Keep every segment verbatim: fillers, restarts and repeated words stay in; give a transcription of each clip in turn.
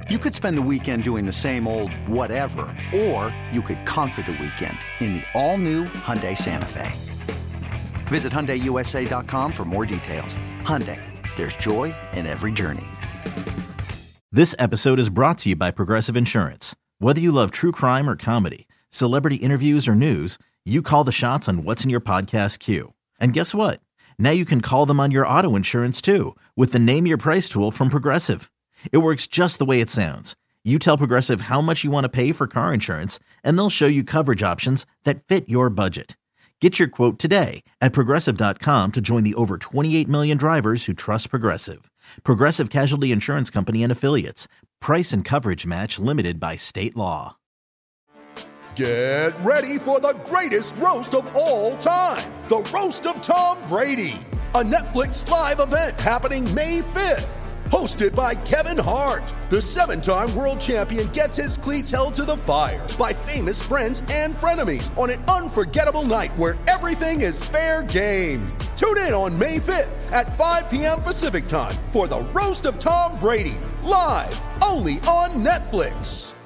You could spend the weekend doing the same old whatever, or you could conquer the weekend in the all-new Hyundai Santa Fe. Visit Hyundai U S A dot com for more details. Hyundai, there's joy in every journey. This episode is brought to you by Progressive Insurance. Whether you love true crime or comedy, celebrity interviews or news, you call the shots on what's in your podcast queue. And guess what? Now you can call them on your auto insurance too with the Name Your Price tool from Progressive. It works just the way it sounds. You tell Progressive how much you want to pay for car insurance, and they'll show you coverage options that fit your budget. Get your quote today at Progressive dot com to join the over twenty-eight million drivers who trust Progressive. Progressive Casualty Insurance Company and Affiliates. Price and coverage match limited by state law. Get ready for the greatest roast of all time. The Roast of Tom Brady. A Netflix live event happening May fifth. Hosted by Kevin Hart, the seven-time world champion gets his cleats held to the fire by famous friends and frenemies on an unforgettable night where everything is fair game. Tune in on May fifth at five p.m. Pacific time for the Roast of Tom Brady, live only on Netflix.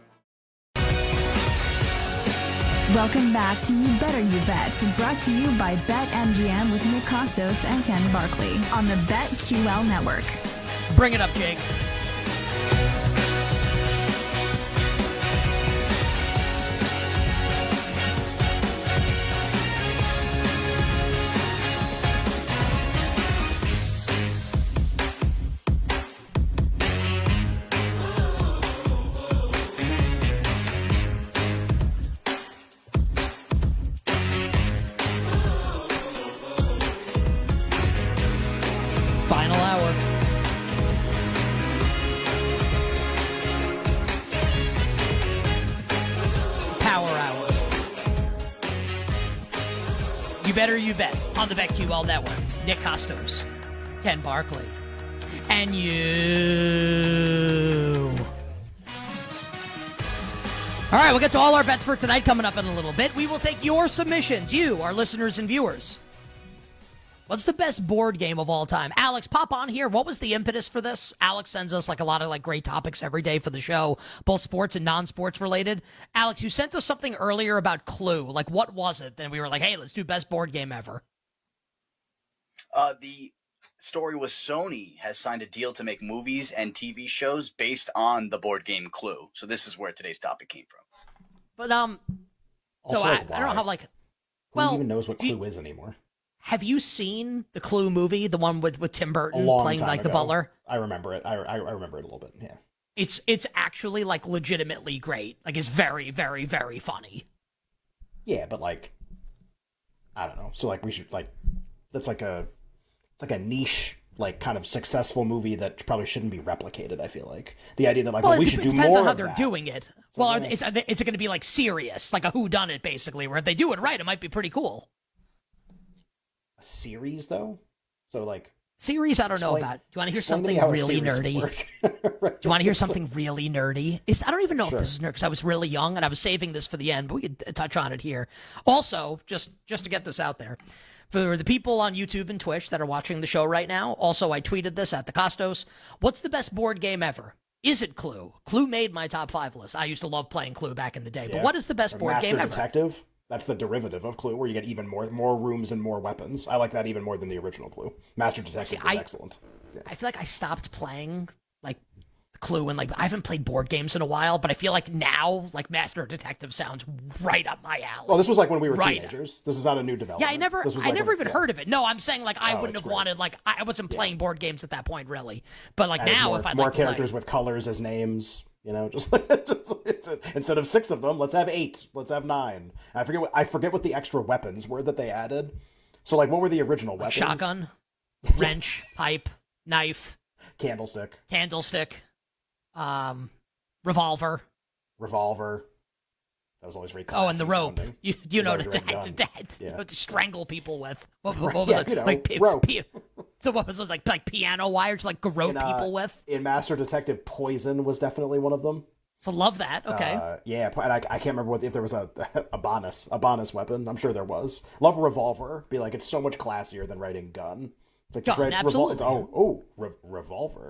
Welcome back to You Better You Bet, brought to you by BetMGM with Nick Kostos and Ken Barkley on the BetQL network. Bring it up, Jake. Final hour. Power hour. You better you bet on the BetQL network. Nick Kostos, Ken Barkley, and you. All right, we'll get to all our bets for tonight coming up in a little bit. We will take your submissions, you, our listeners and viewers. What's the best board game of all time? Alex, pop on here. What was the impetus for this? Alex sends us like a lot of like great topics every day for the show, both sports and non-sports related. Alex, you sent us something earlier about Clue. Like, what was it? Then we were like, hey, let's do best board game ever. Uh, the story was Sony has signed a deal to make movies and T V shows based on the board game Clue. So this is where today's topic came from. But um, Also, so I, like, I don't know how like. Who Well, even knows what do you- Clue is anymore? Have you seen the Clue movie, the one with, with Tim A Burton long playing time like the ago. butler? I remember it. I, I, I remember it a little bit, yeah. It's it's actually like legitimately great. Like it's very, very, very funny. Yeah, but like, I don't know. So like we should like, that's like a, it's like a niche, like kind of successful movie that probably shouldn't be replicated, I feel like. The idea that like, well, Well, we it should dep- do depends more on how of they're that. doing it. It's Well, like, eh. it's it's going to be like serious, like a whodunit, basically, where if they do it right, it might be pretty cool. A series though? So like, Series, I don't know explain- about. Do you want to hear explain to me something how a really series nerdy? work. Do you want to hear something really nerdy? Is I don't even know Sure. if this is nerd because I was really young and I was saving this for the end, but we could t- touch on it here. Also, just just to get this out there, for the people on YouTube and Twitch that are watching the show right now, also I tweeted this at the Costos. What's the best board game ever? Is it Clue? Clue made my top five list. I used to love playing Clue back in the day, but Yeah. what is the best Or board Master game ever? Detective. That's the derivative of Clue, where you get even more more rooms and more weapons. I like that even more than the original Clue. Master Detective See, is I- excellent. Yeah. I feel like I stopped playing like Clue and like I haven't played board games in a while, but I feel like now like Master Detective sounds right up my alley. Well, this was like when we were Right. teenagers. This is not a new development. Yeah, I never, This was I like never when- even yeah. heard of it. No, I'm saying like I Oh, wouldn't it's have great. wanted like I wasn't playing board games at that point really, but like Has now more, if I'd more like to characters play, with colors as names, you know, just, just it's, instead of six of them, let's have eight, let's have nine. I forget what I forget what the extra weapons were that they added. So like, what were the original weapons? shotgun, wrench, pipe, knife, Candlestick, candlestick, um, revolver. revolver. That was always very Oh, and the classy rope. sounding. You you know That to, was your to, gun. to, Yeah. to strangle people with. What, what Right, was yeah, it? you know, like pi- rope. pi- so what was it like? Like piano wire to like garrote In, uh, people with. In Master Detective, poison was definitely one of them. So love that. Okay. Uh, yeah, and I, I can't remember what if there was a a bonus a bonus weapon. I'm sure there was. Love revolver. Be like, it's so much classier than writing gun. It's like just Gun, write revol- absolutely. oh oh re- revolver.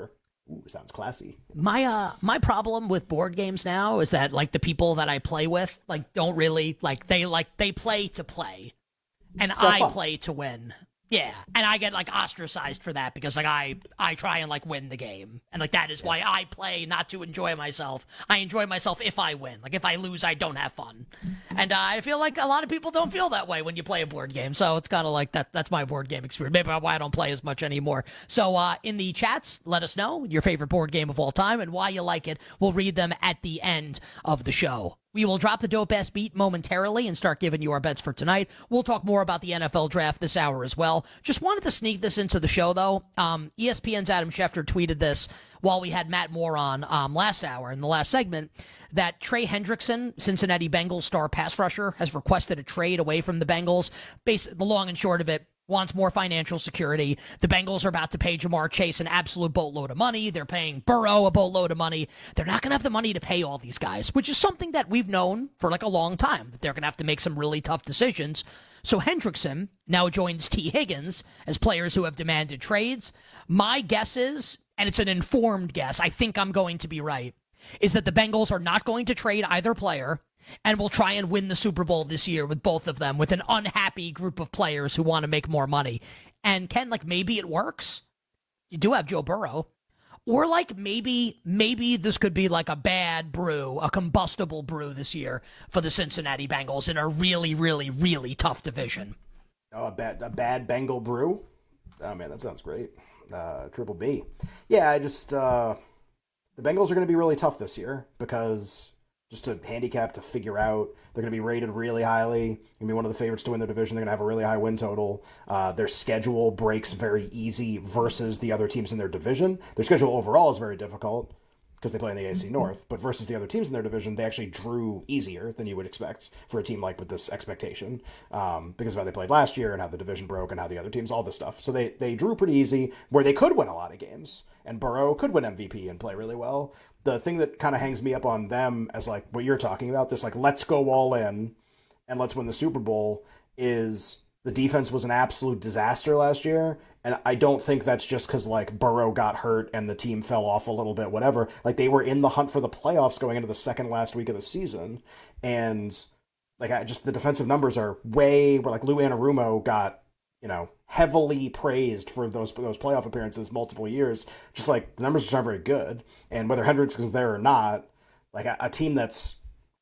Ooh, sounds classy. My uh my problem with board games now is that like the people that I play with like don't really like they like they play to play, and That's I fun. play to win. Yeah, and I get like ostracized for that because like I I try and like win the game, and like that is why I play, not to enjoy myself. I enjoy myself if I win. Like if I lose, I don't have fun, and uh, I feel like a lot of people don't feel that way when you play a board game. So it's kind of like that. That's my board game experience. Maybe why I don't play as much anymore. So uh, in the chats, let us know your favorite board game of all time and why you like it. We'll read them at the end of the show. We will drop the dope ass beat momentarily and start giving you our bets for tonight. We'll talk more about the N F L draft this hour as well. Just wanted to sneak this into the show, though. Um, E S P N's Adam Schefter tweeted this while we had Matt Moore on um, last hour in the last segment, that Trey Hendrickson, Cincinnati Bengals star pass rusher, has requested a trade away from the Bengals. Bas- the long and short of it, wants more financial security. The Bengals are about to pay Jamar Chase an absolute boatload of money. They're paying Burrow a boatload of money. They're not going to have the money to pay all these guys, which is something that we've known for like a long time, that they're going to have to make some really tough decisions. So Hendrickson now joins T. Higgins as players who have demanded trades. My guess is, and it's an informed guess, I think I'm going to be right, is that the Bengals are not going to trade either player and will try and win the Super Bowl this year with both of them, with an unhappy group of players who want to make more money. And Ken, like, maybe it works. You do have Joe Burrow. Or, like, maybe maybe this could be, like, a bad brew, a combustible brew this year for the Cincinnati Bengals in a really, really, really tough division. Oh, a bad, a bad Bengal brew? Oh, man, that sounds great. Uh, triple B. Yeah, I just... Uh, the Bengals are going to be really tough this year because... just a handicap to figure out. They're going to be rated really highly. Going to be one of the favorites to win their division. They're going to have a really high win total. Uh, their schedule breaks very easy versus the other teams in their division. Their schedule overall is very difficult because they play in the A F C North, but versus the other teams in their division, they actually drew easier than you would expect for a team like with this expectation, um, because of how they played last year and how the division broke and how the other teams, all this stuff. So they, they drew pretty easy where they could win a lot of games, and Burrow could win M V P and play really well. The thing that kind of hangs me up on them as like what you're talking about, this like let's go all in and let's win the Super Bowl, is the defense was an absolute disaster last year. And I don't think that's just because like Burrow got hurt and the team fell off a little bit, whatever. Like they were in the hunt for the playoffs going into the second last week of the season. And like I just, the defensive numbers are way where like Lou Anarumo got, you know, heavily praised for those those playoff appearances multiple years. Just like the numbers just aren't very good. And whether Hendricks is there or not, like a, a team that's,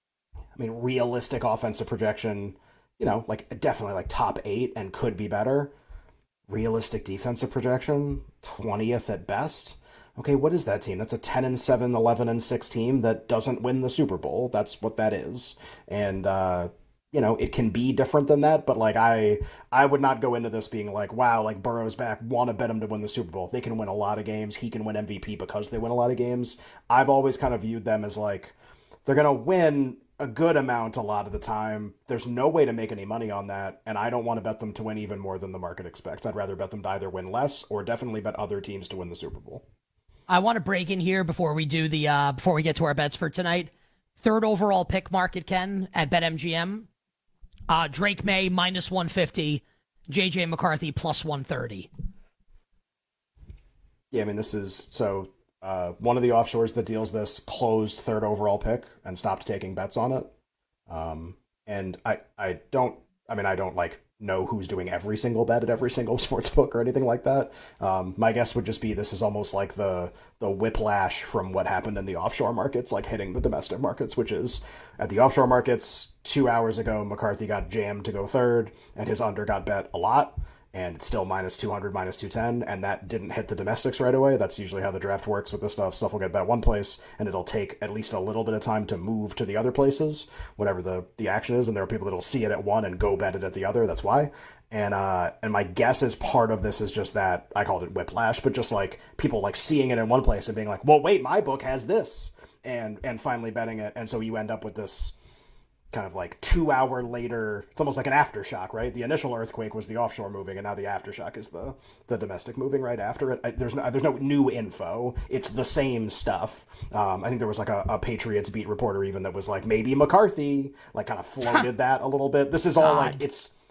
I mean, realistic offensive projection, you know, like definitely like top eight and could be better. Realistic defensive projection, twentieth at best. Okay, what is that team? That's a ten and seven, eleven and six team that doesn't win the Super Bowl. That's what that is. And, uh, you know, it can be different than that, but like I I would not go into this being like, wow, like Burrow's back, want to bet him to win the Super Bowl. They can win a lot of games. He can win M V P because they win a lot of games. I've always kind of viewed them as like, they're going to win a good amount a lot of the time. There's no way to make any money on that, and I don't want to bet them to win even more than the market expects. I'd rather bet them to either win less or definitely bet other teams to win the Super Bowl. I want to break in here before we do the uh, before we get to our bets for tonight. Third overall pick market, Ken, at BetMGM. Uh, Drake May minus one fifty, J J McCarthy plus one thirty. Yeah, I mean, this is so uh, one of the offshores that deals this closed third overall pick and stopped taking bets on it. Um, and I, I don't, I mean, I don't like know who's doing every single bet at every single sports book or anything like that. Um, my guess would just be this is almost like the the whiplash from what happened in the offshore markets, like hitting the domestic markets, which is at the offshore markets two hours ago, McCarthy got jammed to go third and his under got bet a lot. And it's still minus two hundred, minus two ten, and that didn't hit the domestics right away. That's usually how the draft works with this stuff. Stuff will get bet one place, and it'll take at least a little bit of time to move to the other places, whatever the, the action is, and there are people that will see it at one and go bet it at the other. That's why. And uh, and my guess is part of this is just that, I called it whiplash, but just like people like seeing it in one place and being like, well, wait, my book has this, and and finally betting it, and so you end up with this kind of like two hour later, it's almost like an aftershock, right? The initial earthquake was the offshore moving, and now the aftershock is the, the domestic moving right after it. I, there's no there's no new info. It's the same stuff. Um, I think there was like a, a Patriots beat reporter even that was like, maybe McCarthy, like kind of floated that a little bit. This is all God. like, it's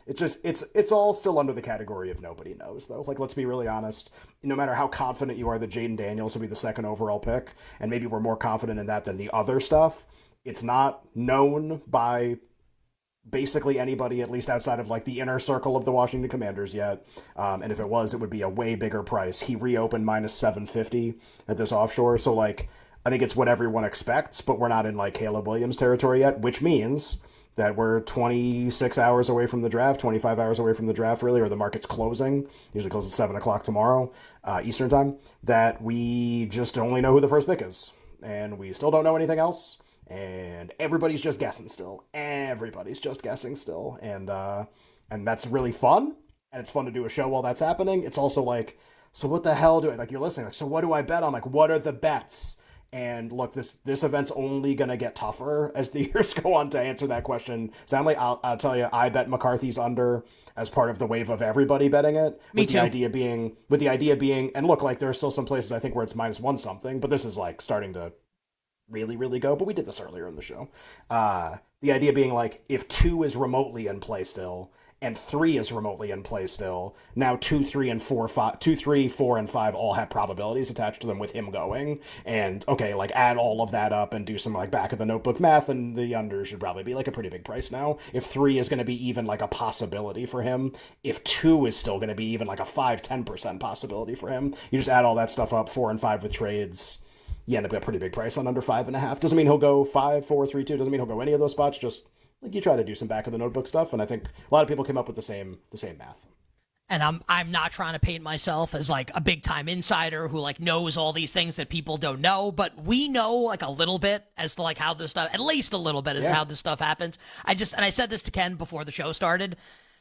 It's just, it's it's all still under the category of nobody knows, though. Like, let's be really honest. No matter how confident you are that Jaden Daniels will be the second overall pick, and maybe we're more confident in that than the other stuff, it's not known by basically anybody, at least outside of like the inner circle of the Washington Commanders yet. Um, and if it was, it would be a way bigger price. He reopened minus seven fifty at this offshore. So like, I think it's what everyone expects, but we're not in like Caleb Williams territory yet, which means that we're twenty-six hours away from the draft, twenty-five hours away from the draft, really, or the market's closing. Usually closes at seven o'clock tomorrow, uh, Eastern time, that we just only know who the first pick is. And we still don't know anything else. And everybody's just guessing still. Everybody's just guessing still. And, uh, and that's really fun. And it's fun to do a show while that's happening. It's also like, so what the hell do I, like, you're listening, like, so what do I bet on? Like, what are the bets? And look, this this event's only going to get tougher as the years go on to answer that question. Soundly, I'll, I'll tell you, I bet McCarthy's under as part of the wave of everybody betting it. Me with too. The idea being, with the idea being, and look, like, there are still some places I think where it's minus one something, but this is like starting to really, really go. But we did this earlier in the show. Uh, the idea being like, if two is remotely in play still, and three is remotely in play still. Now two, three, and four, five, two, three, four, and five all have probabilities attached to them with him going. And okay, like add all of that up and do some like back of the notebook math, and the under should probably be like a pretty big price now. If three is going to be even like a possibility for him, if two is still going to be even like a five, ten percent possibility for him, you just add all that stuff up, four and five with trades. You end up at a pretty big price on under five and a half. Doesn't mean he'll go five, four, three, two. Doesn't mean he'll go any of those spots. Just like you try to do some back of the notebook stuff, and I think a lot of people came up with the same the same math. And I'm I'm not trying to paint myself as like a big time insider who like knows all these things that people don't know, but we know like a little bit as to like how this stuff, at least a little bit as Yeah. to how this stuff happens. I just, and I said this to Ken before the show started,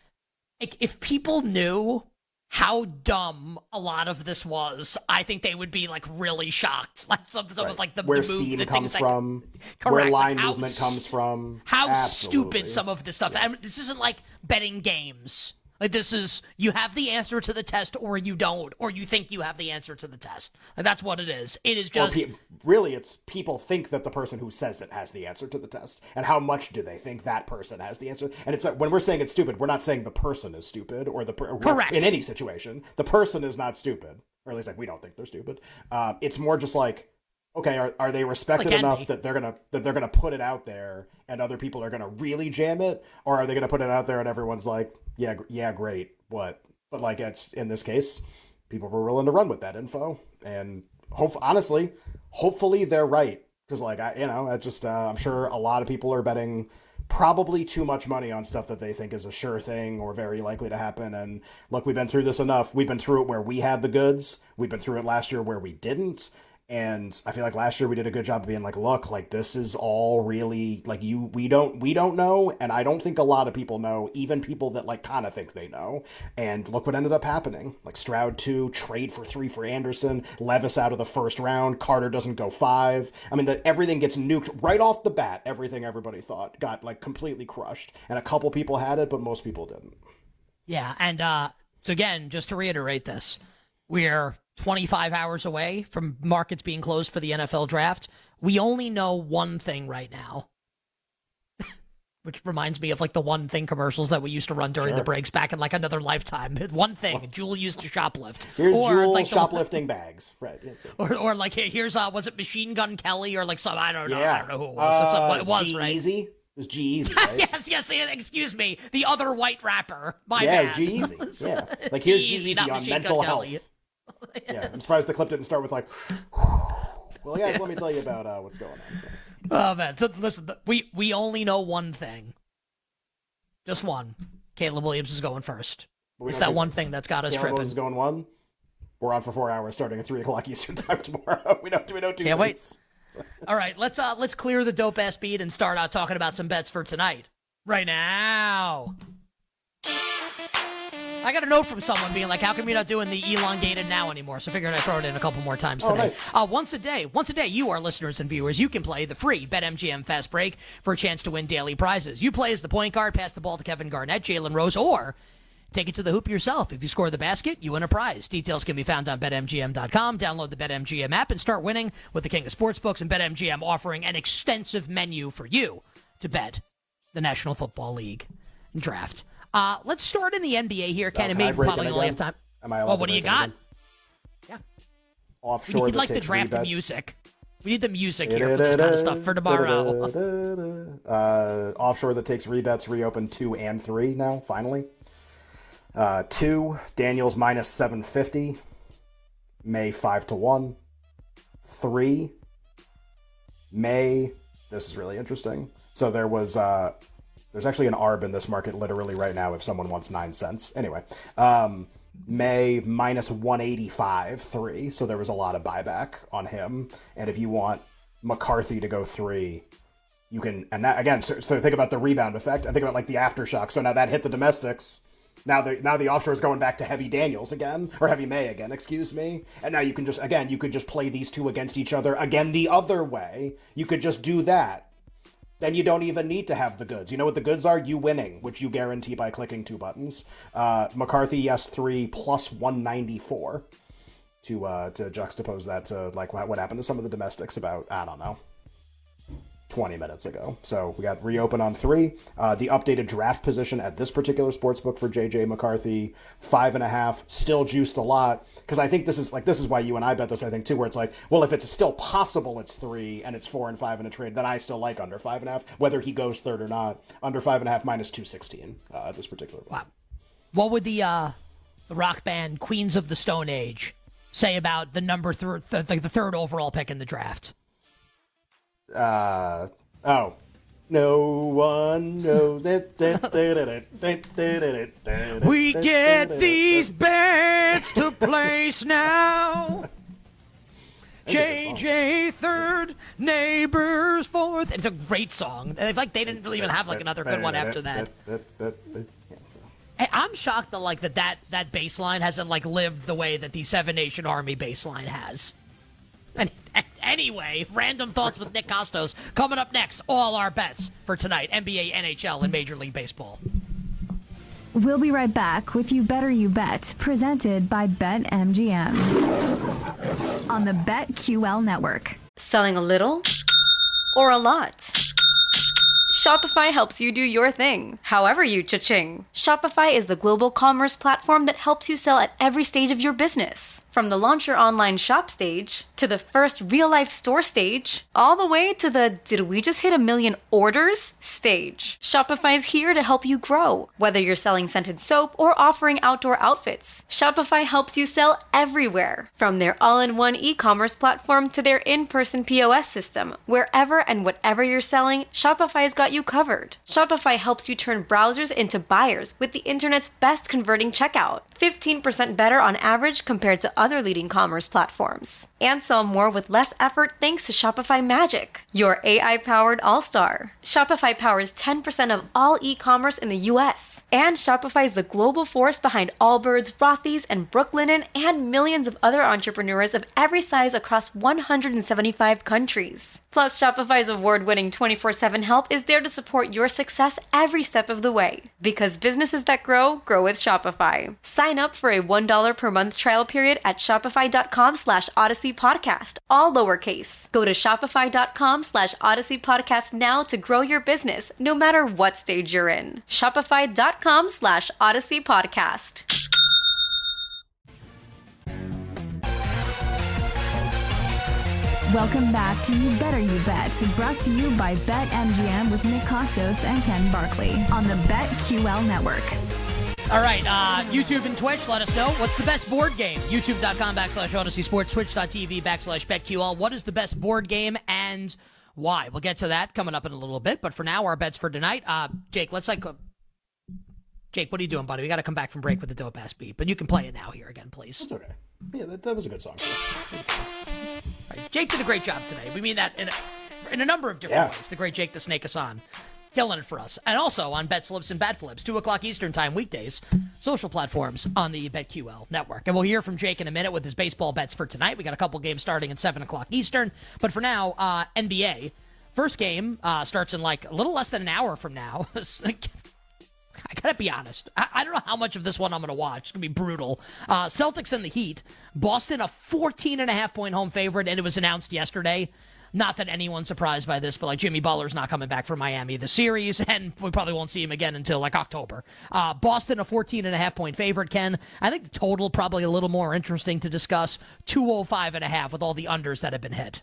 like, if people knew how dumb a lot of this was, I think they would be like really shocked. Like some, some Right. of like the where the move, steam the comes things, like, from, correct, where like, line how movement s- comes from. How Absolutely. stupid some of this stuff. I mean, this isn't like betting games. Like, this is, you have the answer to the test or you don't, or you think you have the answer to the test. Like, that's what it is. It is Or just, pe- really, it's people think that the person who says it has the answer to the test, and how much do they think that person has the answer? And it's like, when we're saying it's stupid, we're not saying the person is stupid, or the per- or Correct. in any situation, the person is not stupid, or at least like we don't think they're stupid. Um, it's more just like, okay, are are they respected Like enough envy. that they're gonna that they're gonna put it out there, and other people are gonna really jam it, or are they gonna put it out there and everyone's like, yeah, gr- yeah, great, what? But like, it's in this case, people were willing to run with that info, and hope honestly, hopefully they're right, because like I, you know, I just uh, I'm sure a lot of people are betting probably too much money on stuff that they think is a sure thing or very likely to happen. And look, we've been through this enough. We've been through it where we had the goods. We've been through it last year where we didn't. And I feel like last year we did a good job of being like, look, like this is all really like you, we don't, we don't know. And I don't think a lot of people know, even people that like kind of think they know. And look what ended up happening. Like Stroud two, trade for three for Anderson, Levis out of the first round, Carter doesn't go five. I mean, that everything gets nuked right off the bat. Everything everybody thought got like completely crushed. And a couple people had it, but most people didn't. yeah. And uh, so again, just to reiterate this, we're twenty-five hours away from markets being closed for the N F L draft. We only know one thing right now, which reminds me of like the one thing commercials that we used to run during Sure. the breaks back in like another lifetime. One thing, Jewel used to shoplift. Here's or, Jewel like, the- shoplifting bags. Right. That's it. Or, or like, here- here's, uh, was it Machine Gun Kelly or like some, I don't know, I Yeah. don't know who it was. Some- some- Uh, it was, right? G-Eazy? It was G-Eazy, right? yes, yes, yeah, excuse me. The other white rapper. My yeah, bad. it was G-Eazy. Yeah. Like, here's G-Eazy, G-Eazy not on Machine mental Gun health. Kelly. Yeah, I'm surprised the clip didn't start with like, well, guys, let me tell you about uh, what's going on. Oh, man. So, listen, we, we only know one thing. Just one. Caleb Williams is going first. But we It's know that two one things. thing that's got us Caleb tripping. Williams is going one. We're on for four hours starting at three o'clock Eastern time tomorrow. we know, we know two Can't wait. things. All right, let's uh let's clear the dope ass beat and start out talking about some bets for tonight. Right now. I got a note from someone being like, how come you're not doing the elongated now anymore? So I figured I'd throw it in a couple more times Oh, today. nice. Uh, once a day, once a day, you, our listeners and viewers, you can play the free BetMGM Fast Break for a chance to win daily prizes. You play as the point guard, pass the ball to Kevin Garnett, Jalen Rose, or take it to the hoop yourself. If you score the basket, you win a prize. Details can be found on Bet M G M dot com. Download the BetMGM app and start winning with the king of sportsbooks and BetMGM offering an extensive menu for you to bet the National Football League draft. Uh, let's start in the N B A here, Ken, Oh, and can I maybe break probably it only again? have time. Am I allowed Well, to what do you break it got? again? Yeah. Offshore We'd that like the takes draft rebet. music. We need the music here for this kind of stuff for tomorrow. Uh, offshore that takes rebets reopened two and three now, finally. Uh, two, Daniels minus seven fifty. May five to one. Three, May, this is really interesting. So there was, uh, there's actually an arb in this market literally right now if someone wants nine cents. Anyway, um, May minus one eighty-five, three. So there was a lot of buyback on him. And if you want McCarthy to go three, you can, and that, again, so, so think about the rebound effect. I think about like the aftershock. So now that hit the domestics. Now the now the offshore is going back to heavy Daniels again, or heavy May again, excuse me. And now you can just, again, you could just play these two against each other again the other way. You could just do that. Then you don't even need to have the goods. You know what the goods are? You winning, which you guarantee by clicking two buttons. Uh, McCarthy, yes, three, plus one ninety-four. To uh, to juxtapose that to like what, what happened to some of the domestics about, I don't know, twenty minutes ago. So we got reopen on three. Uh, the updated draft position at this particular sportsbook for J J McCarthy, five and a half, still juiced a lot. Because I think this is like this is why you and I bet this, I think, too, where it's like, well, if it's still possible it's three and it's four and five in a trade, then I still like under five and a half, whether he goes third or not. Under five and a half minus two sixteen uh, at this particular one. Wow. What would the uh, the rock band Queens of the Stone Age say about the number th- th- the third overall pick in the draft? Uh, oh. No one knows. We get these bets to place now. J J third, neighbors fourth. It's a great song. Like they didn't really even have like another good one after that. Hey, I'm shocked that like that that that bass line hasn't like lived the way that the Seven Nation Army bass line has. And anyway, random thoughts with Nick Kostos coming up next. All our bets for tonight: N B A, N H L, and Major League Baseball. We'll be right back with You Better You Bet, presented by BetMGM on the BetQL network. Selling a little or a lot? Shopify helps you do your thing, however you cha-ching. Shopify is the global commerce platform that helps you sell at every stage of your business. From the launch your online shop stage, to the first real-life store stage, all the way to the did we just hit a million orders stage. Shopify's here to help you grow. Whether you're selling scented soap or offering outdoor outfits, Shopify helps you sell everywhere. From their all-in-one e-commerce platform to their in-person P O S system, wherever and whatever you're selling, Shopify's got you covered. Shopify helps you turn browsers into buyers with the internet's best converting checkout. fifteen percent better on average compared to other leading commerce platforms. And sell more with less effort thanks to Shopify Magic, your A I-powered all-star. Shopify powers ten percent of all e-commerce in the U S. And Shopify is the global force behind Allbirds, Rothy's, and Brooklinen, and millions of other entrepreneurs of every size across one hundred seventy-five countries. Plus, Shopify's award-winning twenty-four seven help is there to support your success every step of the way. Because businesses that grow, grow with Shopify. Sign up for a one dollar per month trial period at shopify.com slash Odyssey Podcast, all lowercase. Go to shopify.com slash Odyssey Podcast now to grow your business, no matter what stage you're in. Shopify.com slash Odyssey Podcast. Welcome back to You Better You Bet, brought to you by BetMGM with Nick Kostos and Ken Barkley on the BetQL network. All right, uh, YouTube and Twitch, let us know. What's the best board game? YouTube.com backslash Odyssey Sports, Twitch.tv backslash BetQL. What is the best board game and why? We'll get to that coming up in a little bit. But for now, our bets for tonight. Uh, Jake, let's like... Uh, Jake, what are you doing, buddy? We got to come back from break with the dope-ass beat. But you can play it now here again, please. That's okay. Yeah, that, that was a good song. Right. Jake did a great job today. We mean that in a, in a number of different Yeah. ways. The great Jake the Snake Hassan. Killing it for us. And also on Bet Slips and Bat Flips, two o'clock Eastern time weekdays, social platforms on the BetQL network. And we'll hear from Jake in a minute with his baseball bets for tonight. We got a couple games starting at seven o'clock Eastern. But for now, uh, N B A. First game uh, starts in like a little less than an hour from now. I gotta be honest. I, I don't know how much of this one I'm gonna watch. It's gonna be brutal. Uh, Celtics and the Heat. Boston a fourteen and a half point home favorite, and it was announced yesterday not that anyone's surprised by this, but like Jimmy Butler's not coming back for Miami the series, and we probably won't see him again until like October. Uh, Boston, a fourteen and a half point favorite, Ken. I think the total probably a little more interesting to discuss. two oh five and a half with all the unders that have been hit.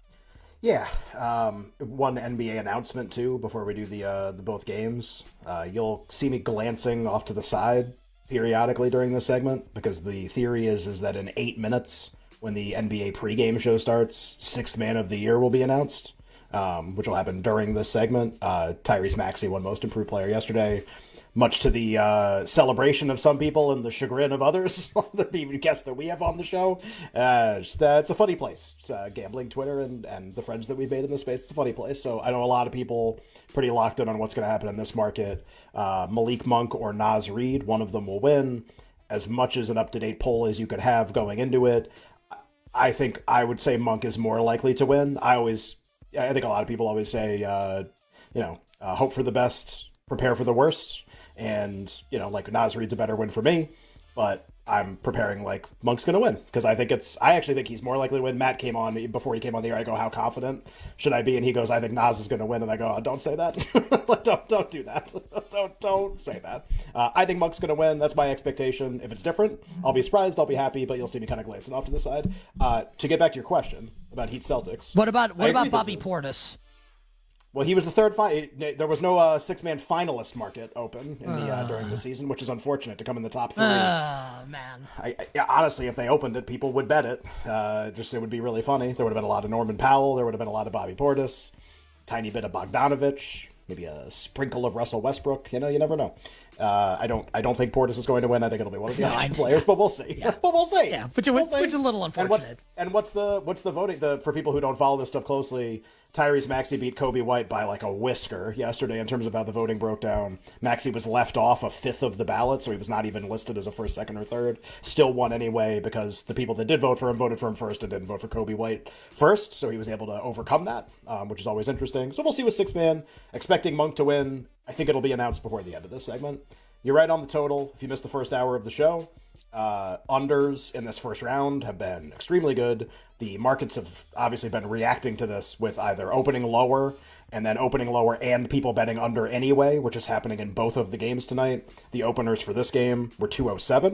Yeah, um, one N B A announcement too before we do the uh, the both games. Uh, you'll see me glancing off to the side periodically during this segment because the theory is is that in eight minutes, when the N B A pregame show starts, sixth man of the year will be announced, um, which will happen during this segment. Uh, Tyrese Maxey won Most Improved Player yesterday, much to the uh, celebration of some people and the chagrin of others, the guests that we have on the show. Uh, just, uh, it's a funny place. It's, uh, gambling Twitter and, and the friends that we've made in this space, it's a funny place. So I know a lot of people pretty locked in on what's going to happen in this market. Uh, Malik Monk or Naz Reid, one of them will win. As much as an up-to-date poll as you could have going into it, I think I would say Monk is more likely to win. I always, I think a lot of people always say, uh, you know, uh, hope for the best, prepare for the worst. And, you know, like Naz Reid's a better win for me, but I'm preparing like Monk's going to win because I think it's, I actually think he's more likely to win. Matt came on, before he came on the air, I go, how confident should I be? And he goes, I think Naz is going to win. And I go, oh, don't say that. don't, don't do that. don't, don't say that. Uh, I think Monk's going to win. That's my expectation. If it's different, I'll be surprised. I'll be happy, but you'll see me kind of glancing off to the side. Uh, to get back to your question about Heat Celtics. What about, what about Bobby Portis? Well, he was the third. Fi- there was no uh, six-man finalist market open in the uh, during the season, which is unfortunate to come in the top three. Oh, man. I, I, honestly, if they opened it, people would bet it. Uh, just it would be really funny. There would have been a lot of Norman Powell. There would have been a lot of Bobby Portis, tiny bit of Bogdanovich, maybe a sprinkle of Russell Westbrook. You know, you never know. Uh, I don't. I don't think Portis is going to win. I think it'll be one of the option players, but we'll see. Yeah. but we'll see. Yeah, which, we'll which, which is a little unfortunate. And what's, and what's the what's the voting? The for people who don't follow this stuff closely. Tyrese Maxey beat Kobe White by like a whisker yesterday in terms of how the voting broke down. Maxey was left off a fifth of the ballot, so he was not even listed as a first, second, or third. Still won anyway because the people that did vote for him voted for him first and didn't vote for Kobe White first, so he was able to overcome that, um, which is always interesting. So we'll see with six man. Expecting Monk to win. I think it'll be announced before the end of this segment. You're right on the total. If you missed the first hour of the show, uh, unders in this first round have been extremely good. The markets have obviously been reacting to this with either opening lower and then opening lower and people betting under anyway, which is happening in both of the games tonight. The openers for this game were two oh seven.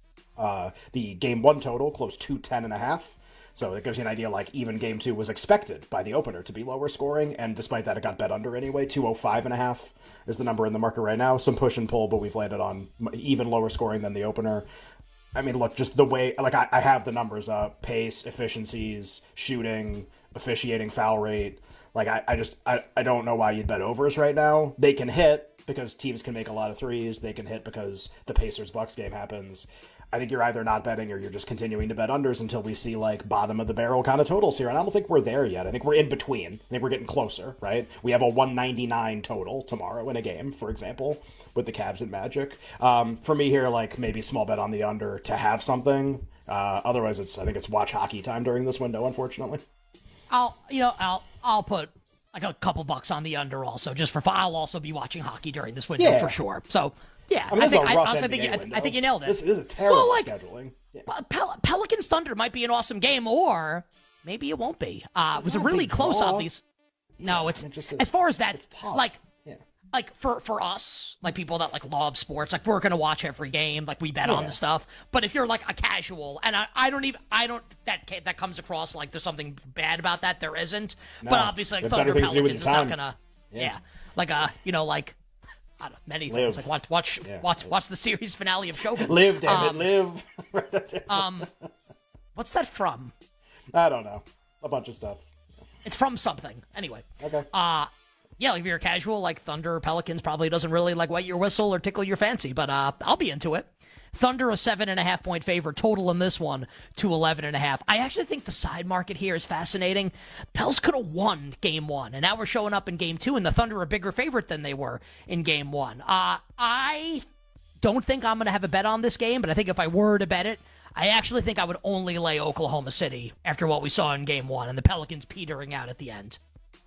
Uh, the game one total closed two ten and a half. So it gives you an idea, like, even game two was expected by the opener to be lower scoring, and despite that, it got bet under anyway. two oh five and a half is the number in the market right now. Some push and pull, but we've landed on even lower scoring than the opener. I mean, look, just the way, like, I, I have the numbers up. Pace, efficiencies, shooting, officiating, foul rate. Like, I, I just, I, I don't know why you'd bet overs right now. They can hit because teams can make a lot of threes. They can hit because the Pacers-Bucks game happens. I think you're either not betting or you're just continuing to bet unders until we see, like, bottom of the barrel kind of totals here. And I don't think we're there yet. I think we're in between. I think we're getting closer, right? We have a one ninety-nine total tomorrow in a game, for example, with the Cavs and Magic. Um, for me here, like, maybe small bet on the under to have something. Uh, otherwise, it's I think it's watch hockey time during this window, unfortunately. I'll, you know, I'll, I'll put like a couple bucks on the under also, just for fun. I'll also be watching hockey during this window yeah. for sure. So, yeah, I, mean, I think, I, honestly, I think, you, I, I think you nailed it. This, this is terrible well, like, scheduling. Yeah. Pel- Pelicans Thunder might be an awesome game, or maybe it won't be. Uh, it was a really close, draw. obviously. Yeah, no, it's, it just, as far as that, it's tough. like, yeah. like for, for us, like people that like love sports, like we're gonna watch every game, like we bet yeah. on the stuff. But if you're like a casual, and I, I don't even, I don't that that comes across like there's something bad about that. There isn't. No, but obviously, like Thunder Pelicans is not gonna, yeah. yeah, like a you know like. I don't know, many live. things like watch watch yeah. watch watch the series finale of Shogun. Live, damn um, it, live. um, what's that from? I don't know. A bunch of stuff. It's from something. Anyway. Okay. Uh yeah, like if you're casual, like Thunder Pelicans probably doesn't really like wet your whistle or tickle your fancy, but uh, I'll be into it. Thunder a seven and a half point favorite total in this one to eleven and a half. I actually think the side market here is fascinating. Pels could have won game one, and now we're showing up in game two, and the Thunder are a bigger favorite than they were in game one. Uh, I don't think I'm going to have a bet on this game, but I think if I were to bet it, I actually think I would only lay Oklahoma City after what we saw in game one and the Pelicans petering out at the end.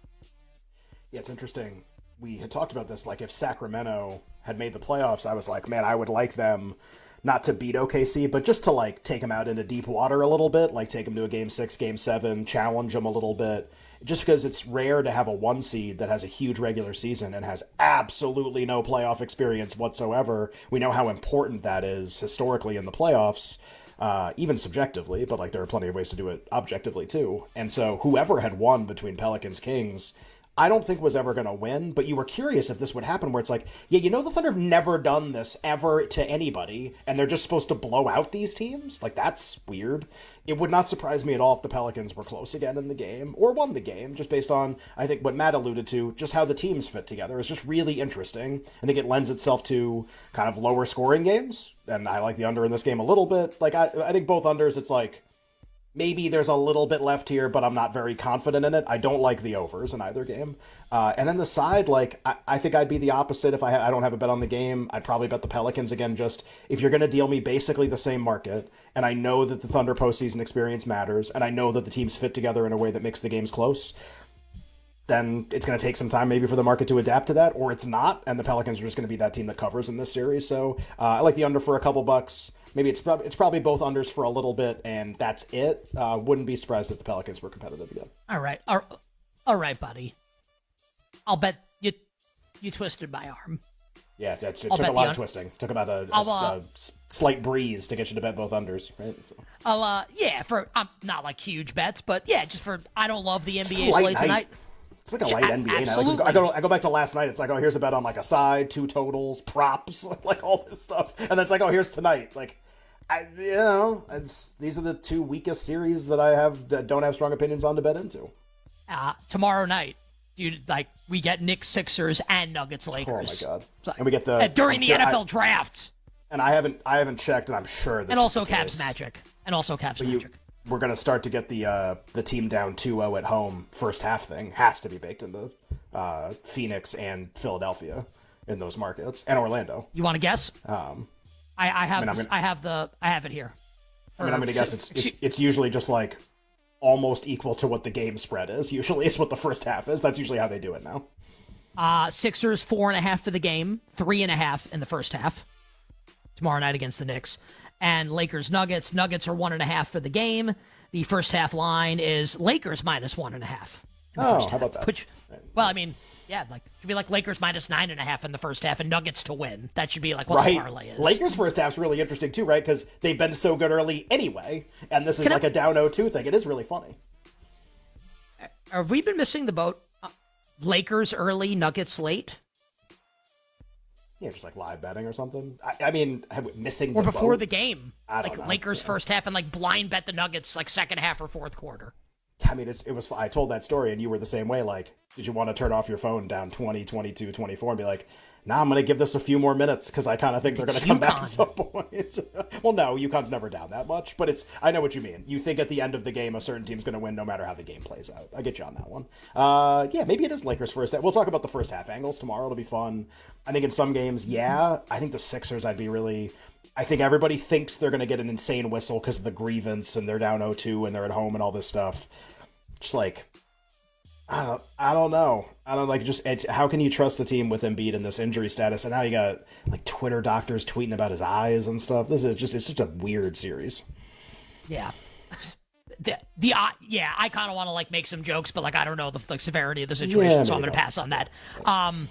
Yeah, it's interesting. We had talked about this, like if Sacramento had made the playoffs, I was like, man, I would like them not to beat O K C, but just to like take them out into deep water a little bit, like take them to a game six, game seven, challenge them a little bit. just because it's rare to have a one seed that has a huge regular season and has absolutely no playoff experience whatsoever. We know how important that is historically in the playoffs, uh, even subjectively, but like there are plenty of ways to do it objectively too. And so whoever had won between Pelicans Kings, I don't think was ever going to win, but you were curious if this would happen where it's like, yeah, you know, the Thunder have never done this ever to anybody, and they're just supposed to blow out these teams? Like, that's weird. It would not surprise me at all if the Pelicans were close again in the game, or won the game, just based on, I think, what Matt alluded to, just how the teams fit together is just really interesting. I think it lends itself to kind of lower scoring games, and I like the under in this game a little bit. Like, I, I think both unders, it's like, maybe there's a little bit left here, but I'm not very confident in it. I don't like the overs in either game. Uh, and then the side, like, I, I think I'd be the opposite if I, ha- I don't have a bet on the game. I'd probably bet the Pelicans again, just if you're going to deal me basically the same market, and I know that the Thunder postseason experience matters, and I know that the teams fit together in a way that makes the games close, then it's going to take some time maybe for the market to adapt to that, or it's not, and the Pelicans are just going to be that team that covers in this series. So uh, I like the under for a couple bucks. Maybe it's, prob- it's probably both unders for a little bit, and that's it. Uh, wouldn't be surprised if the Pelicans were competitive again. All right. All, all right, buddy. I'll bet you you twisted my arm. Yeah, it, it I'll took a bet lot the of twisting. Took about a, a, I'll, uh, a s- slight breeze to get you to bet both unders, right? So. I'll, uh, yeah, for um, not like huge bets, but yeah, just for I don't love the N B A It's a light slate night. tonight. It's like a light Yeah, N B A night. absolutely. Like, I go, I go back to last night. It's like, oh, here's a bet on like a side, two totals, props, like all this stuff, and then it's like, oh, here's tonight. Like, I, you know, it's these are the two weakest series that I have that don't have strong opinions on to bet into. Uh, tomorrow night, dude, like we get Knicks, Sixers, and Nuggets, Lakers. Oh my god! So, And we get the uh, during I'm the sure- N F L I- draft, And I haven't, I haven't checked, and I'm sure this and is also the Cavs case. Magic, and also Cavs But you, Magic. we're gonna start to get the uh, the team down two oh at home first half thing has to be baked into uh, Phoenix and Philadelphia in those markets, and Orlando. You want to guess? Um, I, I have, I mean, I'm this- gonna- I have the, I have it here. I mean, I'm gonna guess it's, it's it's usually just like almost equal to what the game spread is. Usually, it's what the first half is. That's usually how they do it now. Uh, Sixers four and a half for the game, three and a half in the first half. Tomorrow night against the Knicks. And Lakers Nuggets. Nuggets are one and a half for the game. The first half line is Lakers minus one and a half. in the Oh, first how half, about that? Which, well, I mean, yeah, like it should be like Lakers minus nine and a half in the first half and Nuggets to win. That should be like what Right. the parlay is. Lakers first half's really interesting too, right? Because they've been so good early anyway, and this is Can I- like a down oh two thing. It is really funny. Have we been missing the boat? Uh, Lakers early, Nuggets late, Yeah, just like live betting or something. I, I mean, have we- missing or the before boat? the game, I don't like know. Lakers Yeah. first half and like blind bet the Nuggets like second half or fourth quarter. I mean, it's, it was. I told that story, and you were the same way. Like, did you want to turn off your phone down twenty, twenty-two, twenty-four, and be like, "Nah, I'm going to give this a few more minutes because I kind of think they're going to come back UConn. at some point." Well, no, UConn's never down that much, but it's. I know what you mean. You think at the end of the game, a certain team's going to win, no matter how the game plays out. I get you on that one. Uh, yeah, maybe it is Lakers first half. We'll talk about the first half angles tomorrow. It'll be fun. I think in some games, yeah. I think the Sixers, I'd be really. I think everybody thinks they're going to get an insane whistle because of the grievance, and they're down oh two, and they're at home, and all this stuff. Just like, I don't, I don't know. I don't like just it's, how can you trust a team with Embiid in this injury status? And now you got like Twitter doctors tweeting about his eyes and stuff. This is just it's just a weird series. Yeah. The, the uh, yeah, I kind of want to like make some jokes, but like I don't know the like, severity of the situation, Yeah, so I'm maybe going to not. pass on that. Um,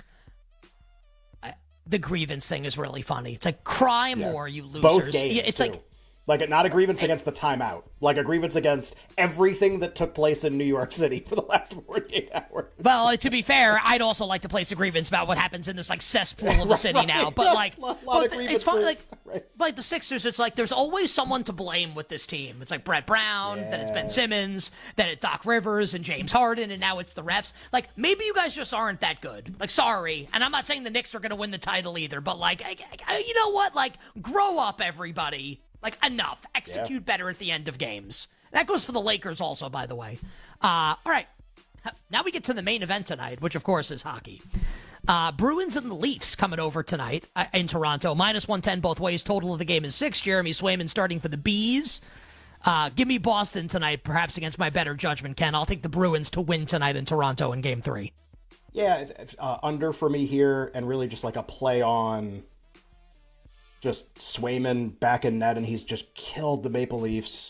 I, the grievance thing is really funny. It's like cry more, you losers. Both games. Yeah, it's too. like like not a grievance against the timeout, like a grievance against everything that took place in New York City for the last forty-eight hours. well, to be fair, I'd also like to place a grievance about what happens in this like cesspool of a city Right, now. But yeah, like, a lot but of it's fun. Like, grievances. Right. like the Sixers, it's like there's always someone to blame with this team. It's like Brett Brown, then it's Ben Simmons, then it's Doc Rivers and James Harden, and now it's the refs. Like maybe you guys just aren't that good. Like sorry, and I'm not saying the Knicks are going to win the title either, but like I, I, you know what? Like grow up, everybody. Like, enough. Execute yeah. better at the end of games. That goes for the Lakers also, by the way. Uh, all right. Now we get to the main event tonight, which, of course, is hockey. Uh, Bruins and the Leafs coming over tonight uh, in Toronto. minus one ten both ways. Total of the game is six. Jeremy Swayman starting for the Bees. Uh, give me Boston tonight, perhaps against my better judgment, Ken. I'll take the Bruins to win tonight in Toronto in game three. Yeah, uh, under for me here, and really just like a play on just Swayman back in net, and he's just killed the Maple Leafs.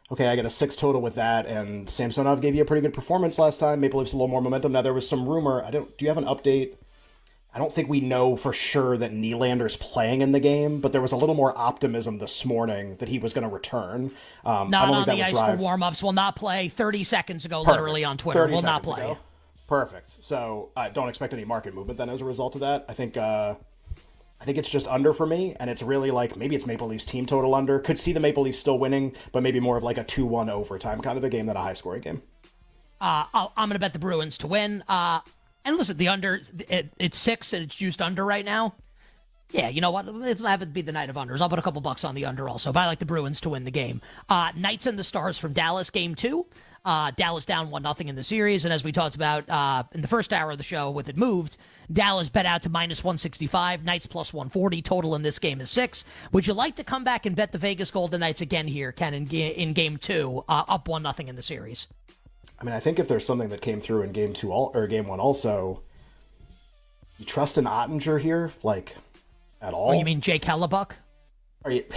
okay, I get a six total with that, and Samsonov gave you a pretty good performance last time. Maple Leafs a little more momentum. Now, there was some rumor. I don't. Do you have an update? I don't think we know for sure that Nylander's playing in the game, but there was a little more optimism this morning that he was going to return. Um, not I don't on think the that ice would drive... for warm-ups. Will not play. thirty seconds ago, Perfect. literally on Twitter. Will not play. Ago. Perfect. So I uh, don't expect any market movement then as a result of that. I think uh, I think it's just under for me, and it's really like maybe it's Maple Leafs team total under. Could see the Maple Leafs still winning, but maybe more of like a two one overtime kind of a game than a high-scoring game. Uh, I'll, I'm going to bet the Bruins to win. Uh, and listen, the under, it, it's six, and it's used under right now. Yeah, you know what? Let's have it be the night of unders. I'll put a couple bucks on the under also, but I like the Bruins to win the game. Uh, Knights and the Stars from Dallas, game two. Uh, Dallas down one nothing in the series, and as we talked about uh, in the first hour of the show with it moved, Dallas bet out to minus one sixty-five, Knights plus one forty, total in this game is six. Would you like to come back and bet the Vegas Golden Knights again here, Ken, in, ga- in game two, uh, up one nothing in the series? I mean, I think if there's something that came through in game two all, or game one also, you trust an Ottinger here, like, at all? Oh, you mean Jake Hellebuck? Are you...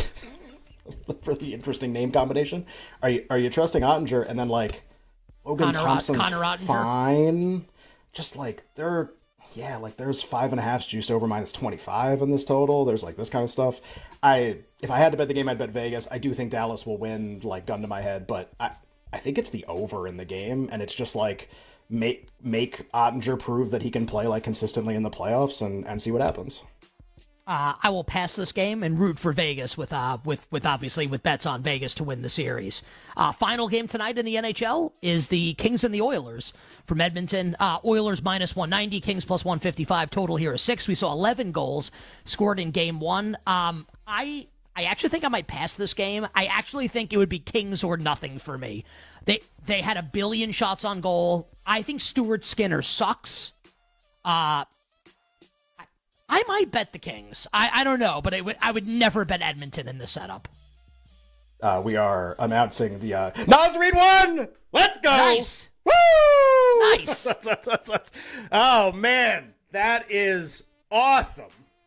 for the interesting name combination, are you are you trusting Ottinger, and then like Logan Connor, Thompson's Connor fine? Just like they're yeah, like there's five and a half juiced over minus twenty-five in this total. There's like this kind of stuff. I if I had to bet the game, I'd bet Vegas. I do think Dallas will win, like gun to my head, but I I think it's the over in the game, and it's just like make make Ottinger prove that he can play like consistently in the playoffs and and see what happens. Uh, I will pass this game and root for Vegas with uh with with obviously with bets on Vegas to win the series. Uh, final game tonight in the N H L is the Kings and the Oilers from Edmonton. Uh, Oilers minus one ninety, Kings plus one fifty-five. Total here is six. We saw eleven goals scored in game one. Um, I I actually think I might pass this game. I actually think it would be Kings or nothing for me. They they had a billion shots on goal. I think Stuart Skinner sucks. Uh. I might bet the Kings. I, I don't know, but I would I would never bet Edmonton in this setup. Uh, we are announcing the uh, Naz Reid won. Let's go! Nice, woo! Nice. Oh man, that is awesome.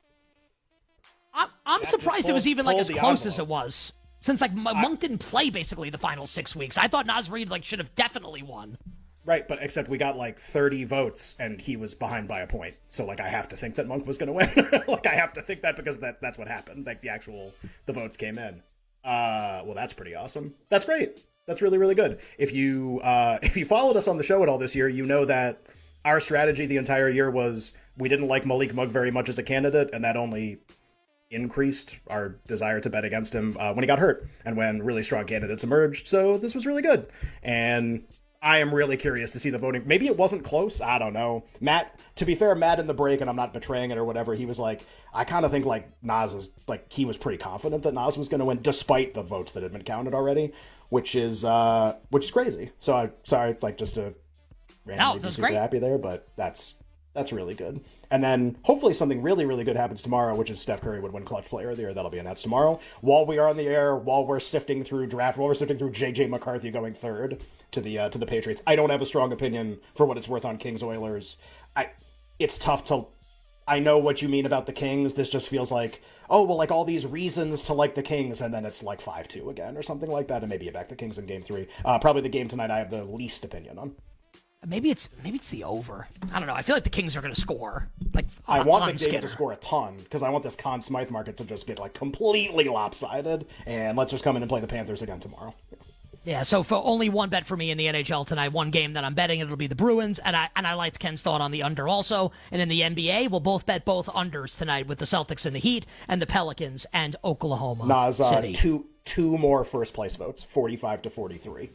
I'm I'm That surprised pulled, it was even like as close envelope. as it was. Since like M- Monk didn't play basically the final six weeks, I thought Naz Reid like should have definitely won. Right, but except we got like thirty votes, and he was behind by a point. So, like, I have to think that Monk was going to win. Like, I have to think that because that that's what happened. Like, the actual, the votes came in. Uh, well, that's pretty awesome. That's great. That's really, really good. If you uh, if you followed us on the show at all this year, you know that our strategy the entire year was we didn't like Malik Monk very much as a candidate, and that only increased our desire to bet against him uh, when he got hurt and when really strong candidates emerged. So this was really good. And I am really curious to see the voting. Maybe it wasn't close. I don't know. Matt, to be fair, Matt in the break, and I'm not betraying it or whatever, he was like, I kind of think like Naz is, like, he was pretty confident that Naz was going to win despite the votes that had been counted already, which is, uh, which is crazy. So I, sorry, like just to randomly No, be super great. happy there, but that's, that's really good. And then hopefully something really, really good happens tomorrow, which is Steph Curry would win Clutch Player of the Year. That'll be announced tomorrow. While we are on the air, while we're sifting through draft, while we're sifting through J J McCarthy going third to the uh, to the Patriots. I don't have a strong opinion for what it's worth on Kings Oilers. I it's tough to. I know what you mean about the Kings. This just feels like, oh well, like all these reasons to like the Kings, and then it's like five two again or something like that, and maybe you back the Kings in Game Three. Uh, probably the game tonight I have the least opinion on. Maybe it's maybe it's the over. I don't know. I feel like the Kings are going to score. Like I on, want on McDavid Skinner. to score a ton because I want this Conn Smythe market to just get like completely lopsided, and let's just come in and play the Panthers again tomorrow. Yeah, so for only one bet for me in the N H L tonight, one game that I'm betting, it'll be the Bruins, and I and I liked Ken's thought on the under also. And in the N B A, we'll both bet both unders tonight with the Celtics and the Heat, and the Pelicans and Oklahoma Nas, uh, City. two two more first place votes, forty-five to forty-three.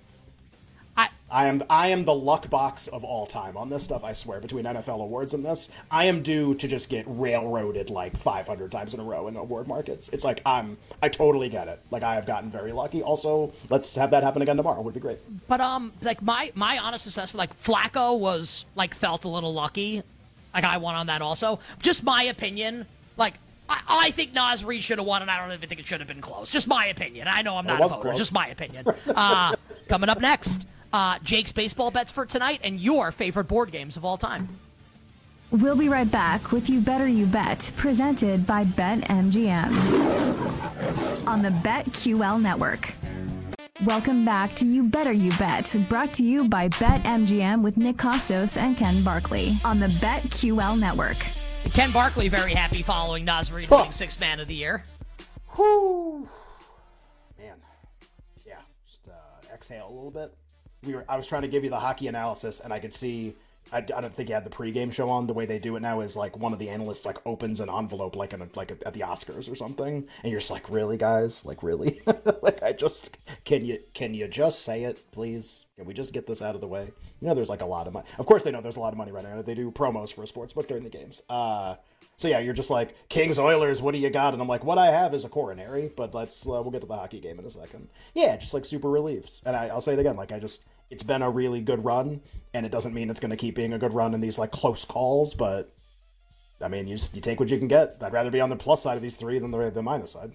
I I am I am the luck box of all time on this stuff, I swear, between N F L awards and this. I am due to just get railroaded like five hundred times in a row in award markets. It's like, I'm, I totally get it. Like, I have gotten very lucky. Also, let's have that happen again tomorrow. Would be great. But, um, like, my, my honest assessment, like, Flacco was, like, felt a little lucky. Like, I won on that also. Just my opinion. Like, I, I think Naz Reid should have won, and I don't even think it should have been close. Just my opinion. I know I'm not a was voter. close. Just my opinion. Uh, coming up next, uh, Jake's baseball bets for tonight and your favorite board games of all time. We'll be right back with You Better You Bet, presented by BetMGM on the BetQL network. Welcome back to You Better You Bet, brought to you by BetMGM with Nick Costos and Ken Barkley on the BetQL network. Ken Barkley very happy following Nasri winning Sixth Man of the Year. Whew. Man. Yeah, just uh, exhale a little bit. We were. I was trying to give you the hockey analysis, and I could see... I, I don't think you had the pregame show on. The way they do it now is like one of the analysts like opens an envelope like in a, like a, at the Oscars or something, and you're just like, really, guys, like really, like I just can you can you just say it, please? Can we just get this out of the way? You know, there's like a lot of money. Of course, they know there's a lot of money right now. They do promos for a sports book during the games. Uh, so yeah, you're just like Kings Oilers. What do you got? And I'm like, what I have is a coronary, but let's uh, we'll get to the hockey game in a second. Yeah, just like super relieved, and I, I'll say it again, like I just. It's been a really good run, and it doesn't mean it's going to keep being a good run in these like close calls. But I mean, you just, you take what you can get. I'd rather be on the plus side of these three than the the minus side.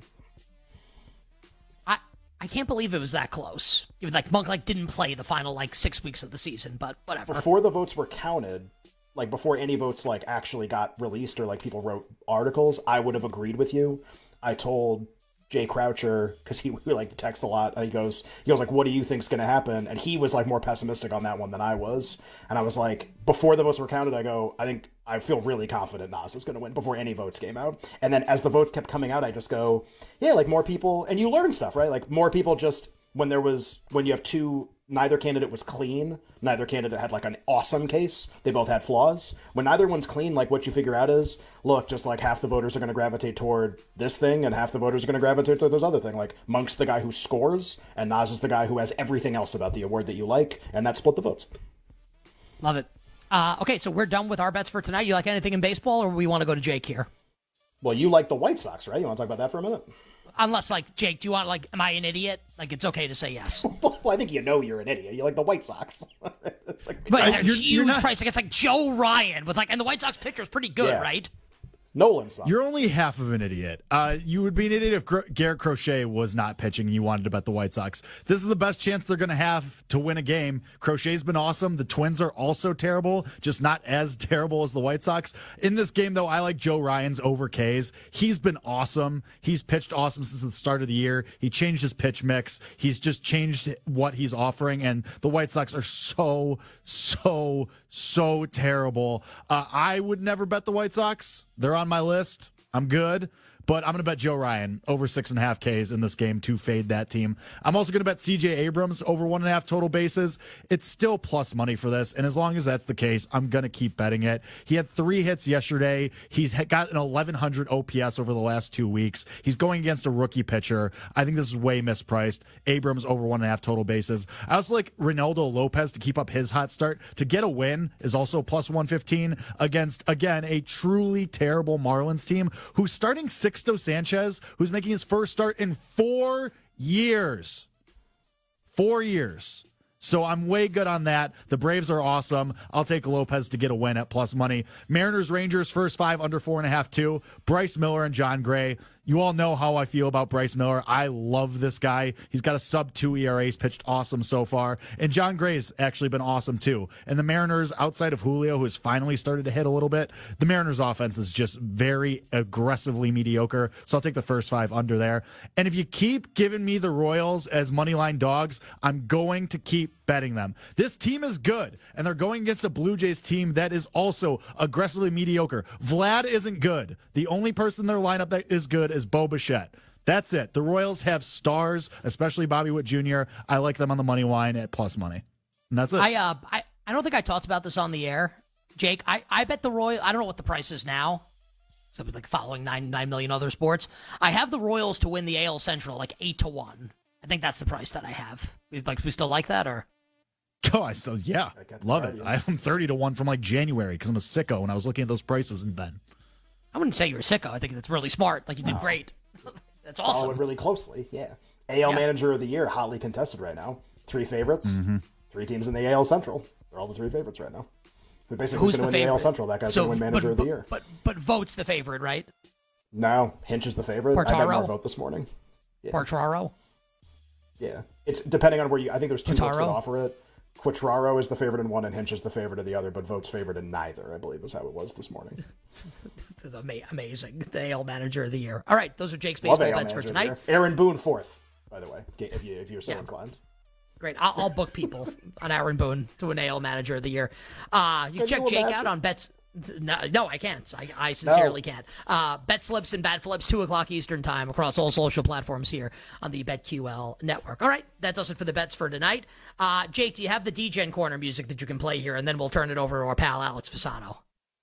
I I can't believe it was that close. Even like Monk like didn't play the final like six weeks of the season, but whatever. Before the votes were counted, like before any votes like actually got released or like people wrote articles, I would have agreed with you. I told Jay Croucher, because he we like to text a lot, and he goes, he goes like, what do you think's going to happen? And he was like more pessimistic on that one than I was. And I was like, before the votes were counted, I go, I think, I feel really confident Nas is going to win before any votes came out. And then as the votes kept coming out, I just go, yeah, like more people, and you learn stuff, right? Like more people just, when there was, when you have two, neither candidate was clean, neither candidate had like an awesome case, they both had flaws. When neither one's clean, like what you figure out is, look, just like half the voters are going to gravitate toward this thing and half the voters are going to gravitate toward this other thing. Like Monk's the guy who scores and Nas is the guy who has everything else about the award that you like, and that split the votes. Love it. Uh, okay, so we're done with our bets for tonight. You like anything in baseball, or we want to go to Jake here? Well, you like the White Sox, right? You want to talk about that for a minute? Unless, like, Jake, do you want, like, am I an idiot? Like, it's okay to say yes. Well, I think you know you're an idiot. You like the White Sox. It's like, but they're you're, huge you're not... price. Like, it's like Joe Ryan with, like, and the White Sox pitcher is pretty good, yeah. right? Nolan sucks. You're only half of an idiot. Uh, you would be an idiot if Gr- Garrett Crochet was not pitching and you wanted to bet the White Sox. This is the best chance they're going to have to win a game. Crochet's been awesome. The Twins are also terrible, just not as terrible as the White Sox. In this game, though, I like Joe Ryan's over K's. He's been awesome. He's pitched awesome since the start of the year. He changed his pitch mix. He's just changed what he's offering, and the White Sox are so, so, so terrible. Uh, I would never bet the White Sox. They're on my list. I'm good. But I'm going to bet Joe Ryan over six and a half Ks in this game to fade that team. I'm also going to bet C J Abrams over one and a half total bases. It's still plus money for this. And as long as that's the case, I'm going to keep betting it. He had three hits yesterday. He's got an eleven hundred O P S over the last two weeks. He's going against a rookie pitcher. I think this is way mispriced. Abrams over one and a half total bases. I also like Reynaldo Lopez to keep up his hot start. To get a win is also plus one fifteen against, again, a truly terrible Marlins team who's starting six Sixto Sanchez, who's making his first start in four years. Four years. So I'm way good on that. The Braves are awesome. I'll take Lopez to get a win at plus money. Mariners, Rangers, first five, under four and a half, two. Bryce Miller and John Gray. You all know how I feel about Bryce Miller. I love this guy. He's got a sub two E R A. He's pitched awesome so far. And John Gray's actually been awesome too. And the Mariners, outside of Julio, who has finally started to hit a little bit, the Mariners offense is just very aggressively mediocre. So I'll take the first five under there. And if you keep giving me the Royals as moneyline dogs, I'm going to keep betting them. This team is good, and they're going against a Blue Jays team that is also aggressively mediocre. Vlad isn't good. The only person in their lineup that is good is Bo Bichette. That's it. The Royals have stars, especially Bobby Witt Junior I like them on the money line at plus money. And that's it. I uh I, I don't think I talked about this on the air, Jake. I, I bet the Royals, I don't know what the price is now. So like following nine nine million other sports. I have the Royals to win the A L Central like eight to one. I think that's the price that I have. Like, we still like that, or? Oh, I still yeah, love it. I'm thirty to one from like January because I'm a sicko and I was looking at those prices and then. I wouldn't say you're a sicko. I think that's really smart. Like, you did no. great. That's awesome. Follow it really closely, yeah. A L yeah. Manager of the Year, hotly contested right now. Three favorites, mm-hmm. three teams in the A L Central. They're all the three favorites right now. But basically, who's who's going to win favorite? the A L Central? That guy's so, going to win Manager but, of the but, Year. But but vote's the favorite, right? No, Hinch is the favorite. Portaro? I bet more vote this morning. Yeah. Portaro? Yeah. It's depending on where you, I think there's two books that Portaro? offer it. Quattraro is the favorite in one and Hinch is the favorite of the other, but vote's favorite in neither, I believe is how it was this morning. This is ama- amazing. The A L Manager of the Year. All right, those are Jake's baseball bets for tonight. Aaron Boone fourth. by the way, if you if you're so Yeah. inclined. Great. I'll, I'll book people on Aaron Boone to an A L Manager of the Year. Uh, you Can check you Jake imagine? out on Bets. No, no, I can't. I, I sincerely No. can't. Uh, Bet Slips and Bad Flips, two o'clock Eastern Time across all social platforms here on the BetQL network. All right, that does it for the bets for tonight. Uh, Jake, do you have the D Gen Corner music that you can play here? And then we'll turn it over to our pal Alex Fasano.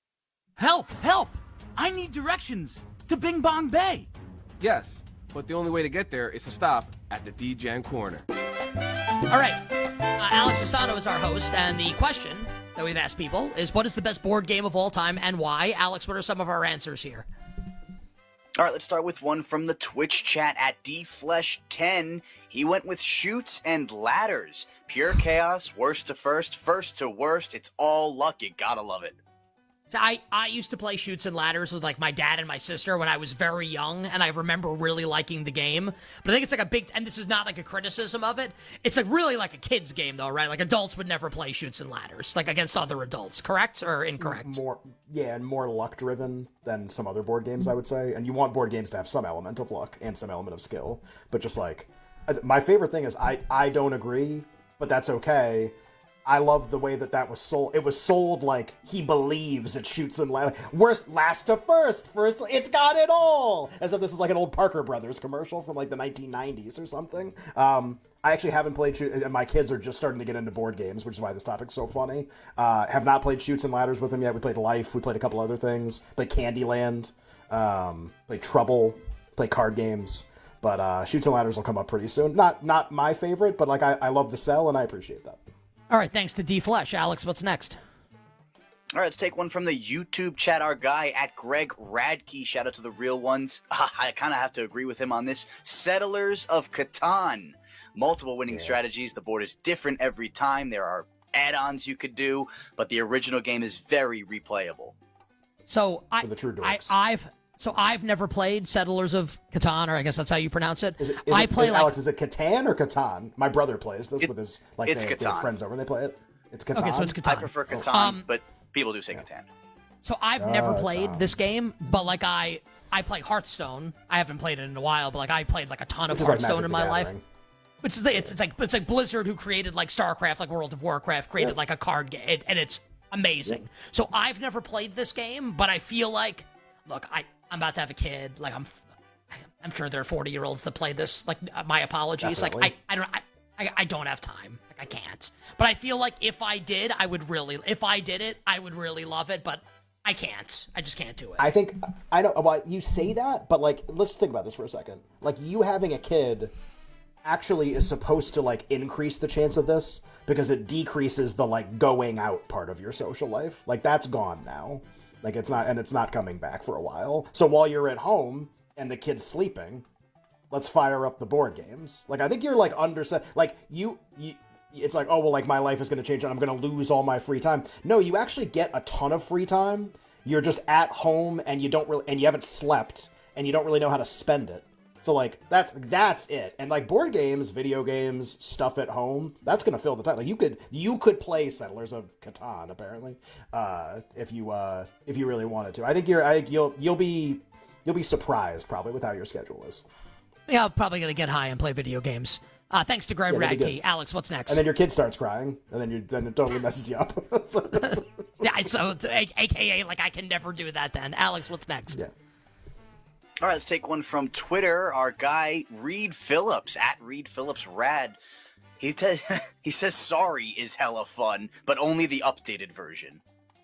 Help! Help! I need directions to Bing Bong Bay. Yes, but the only way to get there is to stop at the D Gen Corner. All right, uh, Alex Fasano is our host, and the question that we've asked people is, what is the best board game of all time and why? Alex, what are some of our answers here? All right, let's start with one from the Twitch chat at D Flesh ten. He went with Chutes and Ladders. Pure chaos, worst to first, first to worst. It's all luck. You gotta love it. So I, I used to play Chutes and Ladders with like my dad and my sister when I was very young, and I remember really liking the game. But I think it's like a big, and this is not like a criticism of it, it's like really like a kid's game though, right? Like adults would never play Chutes and Ladders, like against other adults, correct or incorrect? More, yeah, and more luck driven than some other board games, I would say. And you want board games to have some element of luck and some element of skill. But just like, my favorite thing is I, I don't agree, but that's okay. I love the way that that was sold. It was sold like he believes it Shoots and Ladders. Worst, last to first. First, it's got it all. As if this is like an old Parker Brothers commercial from like the nineteen nineties or something. Um, I actually haven't played Shoot, and my kids are just starting to get into board games, which is why this topic's so funny. Uh, have not played Shoots and Ladders with them yet. We played Life. We played a couple other things. Played Candyland. Um, played Trouble. Played card games. But uh, Shoots and Ladders will come up pretty soon. Not not my favorite, but like I, I love the sell and I appreciate that. All right, thanks to D Flesh. Alex, what's next? All right, let's take one from the YouTube chat. Our guy at Greg Radke. Shout out to the real ones. I kind of have to agree with him on this. Settlers of Catan. Multiple winning yeah. strategies. The board is different every time. There are add-ons you could do, but the original game is very replayable. So I, For the true I, dorks. I've so I've never played Settlers of Catan, or I guess that's how you pronounce it. Is it, is I it, play is, like, Alex, is it Catan or Catan? My brother plays this It- with his like it's they, they Catan. have friends over and they play it. It's Catan. Okay, so it's Catan. I prefer Catan, Um, but people do say Catan. So I've never Uh, played Tom. this game, but like I I play Hearthstone. I haven't played it in a while, but like I played like a ton of Which is like Hearthstone Magic in the my life. Gathering. Which is it's, it's like it's like Blizzard who created like StarCraft, like World of Warcraft, created Yep. like a card game, and it's amazing. Yep. So I've never played this game, but I feel like, look, I I'm about to have a kid. Like I'm I'm sure there are forty year olds that play this. Like my apologies. Definitely. Like I I don't I, I I don't have time. Like I can't. But I feel like if I did, I would really. If I did it, I would really love it. But I can't. I just can't do it. I think I know. Well, you say that, but like, let's think about this for a second. Like, you having a kid actually is supposed to like increase the chance of this because it decreases the like going out part of your social life. Like that's gone now. Like it's not, and it's not coming back for a while. So while you're at home and the kid's sleeping, let's fire up the board games. Like I think you're like under like you you. It's like, oh, well, like, my life is going to change and I'm going to lose all my free time. No, you actually get a ton of free time. You're just at home and you don't really, and you haven't slept and you don't really know how to spend it. So, like, that's, that's it. And, like, board games, video games, stuff at home, that's going to fill the time. Like, you could, you could play Settlers of Catan, apparently, uh, if you, uh, if you really wanted to. I think you're, I think you'll, you'll be, you'll be surprised, probably, with how your schedule is. Yeah, I'm probably going to get high and play video games. Uh, thanks to Greg Yeah, that'd be Radke. good. Alex, what's next? And then your kid starts crying, and then you then it totally messes you up. So- yeah, so a- aka like I can never do that. Then Alex, what's next? Yeah. All right, let's take one from Twitter. Our guy Reed Phillips at Reed Phillips Rad. He te- he says sorry is hella fun, but only the updated version.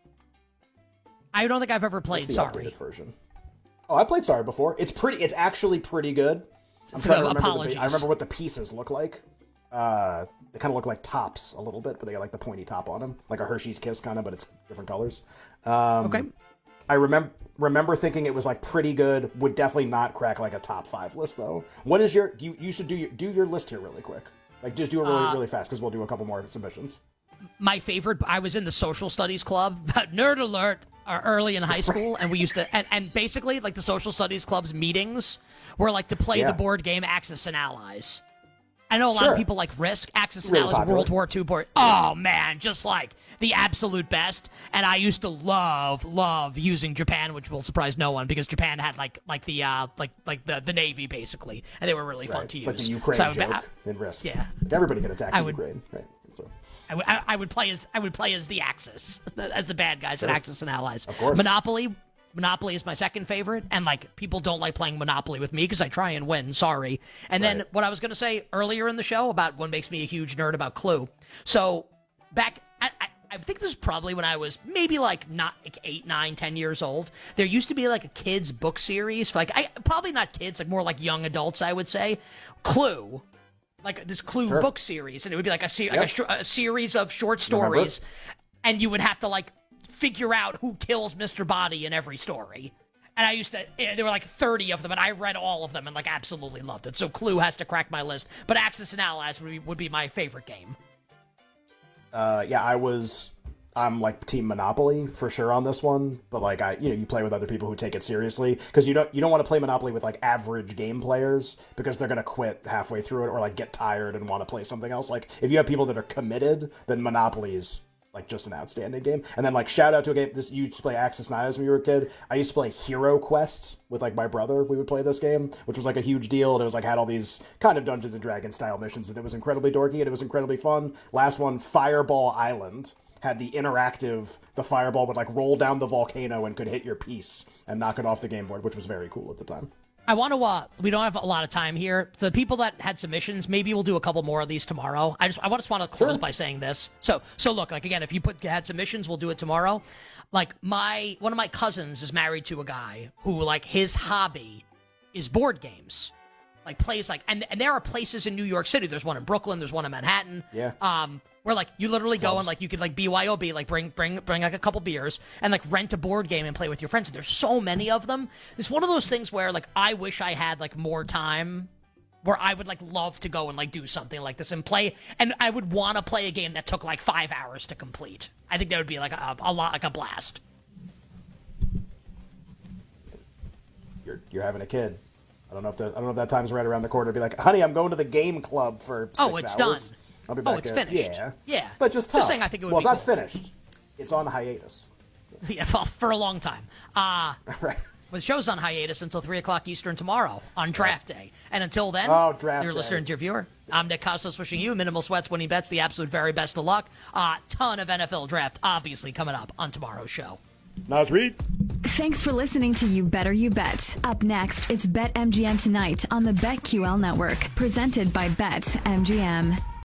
I don't think I've ever played What's the Sorry. updated version? Oh, I played Sorry before. It's pretty. It's actually pretty good. I'm So trying to remember. apologies. The, I remember what the pieces look like. Uh, they kind of look like tops a little bit, but they got like the pointy top on them, like a Hershey's Kiss kind of, but it's different colors. Um, Okay. I remember remember thinking it was like pretty good. Would definitely not crack like a top five list though. What is your? You you should do your do your list here really quick. Like just do it really Uh, really fast because we'll do a couple more submissions. My favorite. I was in the social studies club. Nerd alert. uh, Early in high school, and we used to, and, and basically like the social studies club's meetings were like to play Yeah. the board game Axis and Allies. I know a lot Sure. of people like Risk. Axis Really now is popular. World War Two board. Oh, man, just like the absolute best. And I used to love, love using Japan, which will surprise no one because Japan had like like the uh, like like the, the Navy, basically. And they were really fun Right. to It's use. like the Ukraine So I would- joke I- in Risk. Yeah. Like everybody can attack I the would- Ukraine. Right. So. I, w- I- I would play as I would play as the Axis, as the bad guys Sure. at Axis and Allies. Of course. Monopoly, Monopoly is my second favorite, and like people don't like playing Monopoly with me because I try and win. Sorry. And then Right. what I was going to say earlier in the show about what makes me a huge nerd about Clue. So back, I, I, I think this is probably when I was maybe like not like eight, nine, ten years old. There used to be like a kids book series, for like I probably not kids, like more like young adults, I would say. Clue. Like this Clue Sure. book series, and it would be like a, se- like a, Yep. sh- a series of short Remember? stories, and you would have to like figure out who kills Mister Body in every story. And I used to, eh, there were like thirty of them, and I read all of them and like absolutely loved it. So Clue has to crack my list, but Axis and Allies would be, would be my favorite game. Uh, yeah, I was. I'm like Team Monopoly for sure on this one, but like I, you know, you play with other people who take it seriously because you don't you don't want to play Monopoly with like average game players because they're gonna quit halfway through it or like get tired and want to play something else. Like if you have people that are committed, then Monopoly is like just an outstanding game. And then like shout out to a game. This you used to play Axis and Allies when you were a kid. I used to play Hero Quest with like my brother. We would play this game, which was like a huge deal. And it was like had all these kind of Dungeons and Dragons style missions, and it was incredibly dorky and it was incredibly fun. Last one, Fireball Island, had the interactive, the fireball would like roll down the volcano and could hit your piece and knock it off the game board, which was very cool at the time. I want to, uh, we don't have a lot of time here. The people that had submissions, maybe we'll do a couple more of these tomorrow. I just, I just want to close Sure. by saying this. So, so look, like again, if you put had submissions, we'll do it tomorrow. Like my, one of my cousins is married to a guy who like his hobby is board games. Like plays like, and, and there are places in New York City. There's one in Brooklyn. There's one in Manhattan. Yeah. Um, where like you literally go Clubs. and like you could like B Y O B, like bring bring bring like a couple beers and like rent a board game and play with your friends. And there's so many of them. It's one of those things where like I wish I had like more time, where I would like love to go and like do something like this and play. And I would want to play a game that took like five hours to complete. I think that would be like a, a lot like a blast. You're you're having a kid. I don't know if the, I don't know if that time's right around the corner to be like, honey, I'm going to the game club for six Oh, it's hours. done. I'll be Oh, back it's at- finished. Yeah. Yeah. But just tough. Just saying I think it would well, be it's cool. not finished. It's on hiatus. Yeah, well, for a long time. Uh, right. Well, the show's on hiatus until three o'clock Eastern tomorrow on draft day. And until then, Oh, draft you're day. listening to your viewer. I'm Nick Costos wishing you minimal sweats, winning bets, the absolute very best of luck. A uh, ton of N F L draft, obviously, coming up on tomorrow's show. Nice read. Thanks for listening to You Better You Bet. Up next, it's BetMGM Tonight on the BetQL Network, presented by BetMGM.